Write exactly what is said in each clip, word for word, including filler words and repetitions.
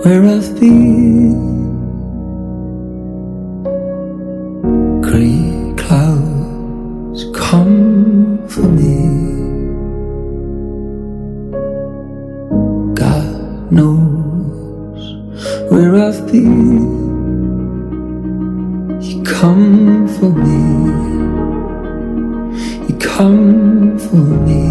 where I've been. Grey clouds come for me. God knows where I've been. You come for me. You come for me.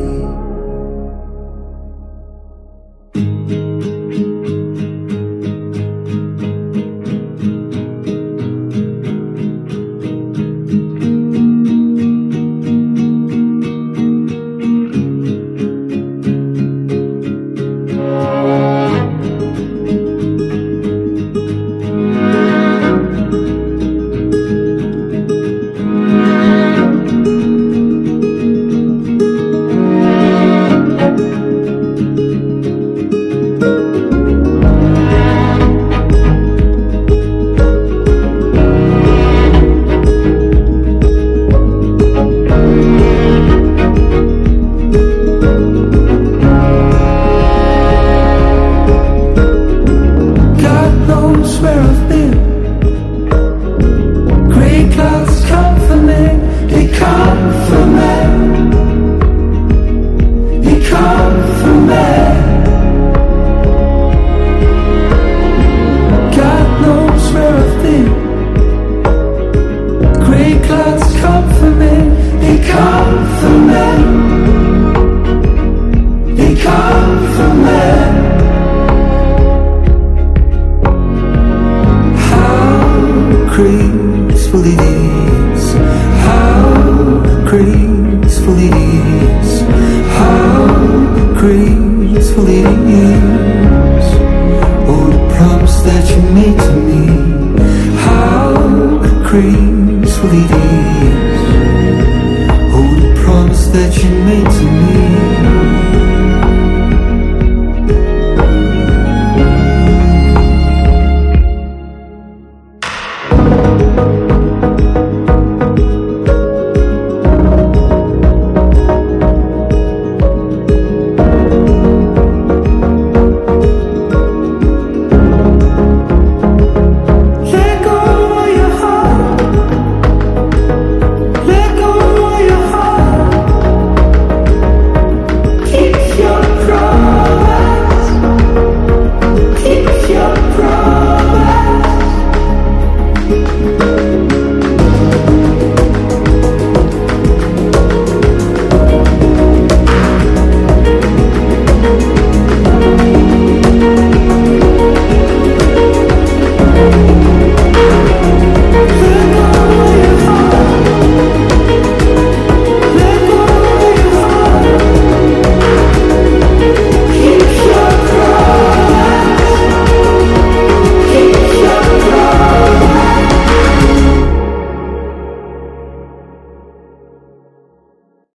Graceful it is, how graceful it is, how graceful it is. Oh, the promise that you made to me, how graceful it is. Oh, the promise that you made to me.